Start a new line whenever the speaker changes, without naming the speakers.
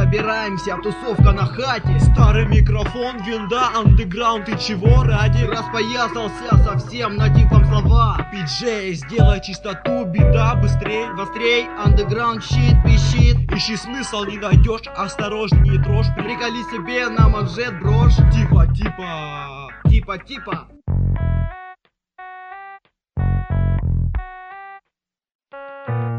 собираемся, тусовка на хате.
Старый микрофон, винда, андеграунд, и чего ради?
Распоясался совсем на типом слова.
Пиджей, сделай чистоту, беда, быстрей.
Вострей, андеграунд щит пищит.
Ищи смысл, не найдешь, осторожнее дрожь.
Приколи себе на манжет брошь.
Типа.
Типа.